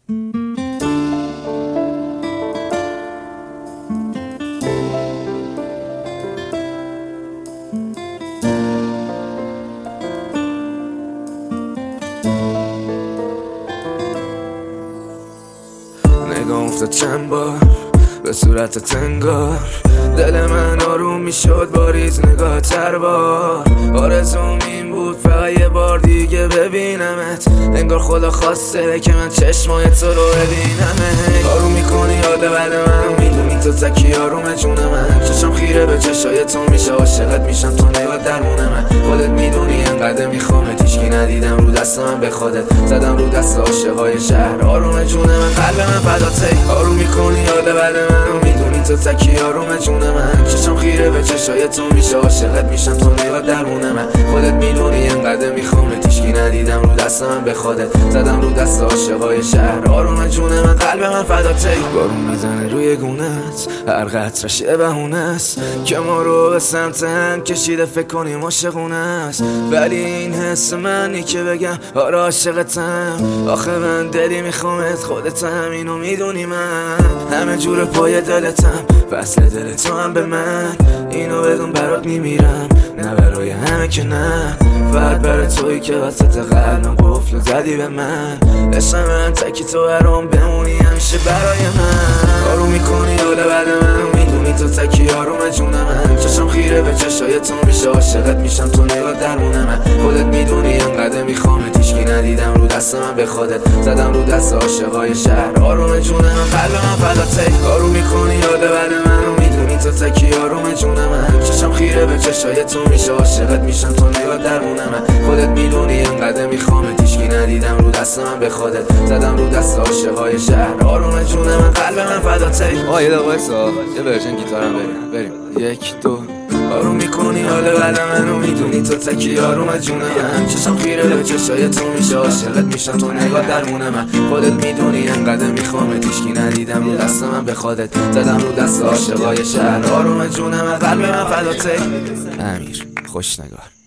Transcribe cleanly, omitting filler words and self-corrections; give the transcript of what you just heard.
نگاه افتاد چند بار به صورت تنگار، دل من آروم میشد با ریز نگاه تر بار. آرزوم این بود فقط یه بار دیگه ببینمت، انگار خدا خواسته که من چشمای تو رو ببینمت. آروم میکنی یاد بعد منو، میدونی تو تکی آروم جون من. چشم خیره به چشای تو میشه، عاشقت میشم تو نگاه درمون من. خودت میدونی انقدر میخوامت، هیچکی ندیدم رو دست من به خودت زدم رو دست عاشقای شهر. آروم جون من، قلب من فداته. آروم میکنی یاد بعد منو، میدونی تو تکی آروم جون من. چشم خیره به چشای تو میشه، عاشقت میشم تو نگاه درمون من. خودت میدونی انقدر میخوامت، هیچکی ندیدم رو دست من به خودت زدم رو دست عاشقای شهر. آروم جون من، قلب من فداته. بارون میزنه روی گونت، هر قطرش یه بهونه است که ما رو به سمت هم کشیده، فکر کنیم عاشقونه است. ولی این حس منی که بگم آره عاشقتم. آخه من دلی میخوامت، خودتم اینو میدونی من. همه جور پای دلتم، وصل دل تو هم به من. اینو بدون برات میمیرم، نه برای همه که نه، فقط برای تویی که وسط قلبم قفل زدی به من. عشق من تکی تو برام بمونی همیشه برای من. آروم میکنی حال بعد منو، میدونی تو تکی آروم جون من. چشم خیره به چشای تو میشه، عاشقت میشم تو نگاه درمون من. خودت میدونی انقدر میخوامت، هیچکی ندیدم رو دست من به خودت زدم رو دست عاشقای شهر. آروم جون من، قلب من فداته. آروم میکنی یاد بعد منو، میدونی تو تکی آروم جون من. چشم خیره به چشای تو میشه، عاشقت میشم تو نگاه درمون من. خودت میدونی انقدر میخوامت، هیچکی ندیدم رو دست من به خودت زدم رو دست عاشقای شهر. آروم جون من، قلب من فداته. یه دقیقه وایسا، یه ورژن گیتارم بریم. یک دو. آروم میکنی حال بعد منو، میدونی تو تکی آروم جون من. چشم خیره به چشای تو میشه، عاشقت میشم تو نگاه درمون من. خودت میدونی انقدر میخوامت، هیچکی ندیدم رو دست من به خودت زدم رو دست عاشقای شهر. آروم جون من، قلب من فداته. امیر خوش نگار.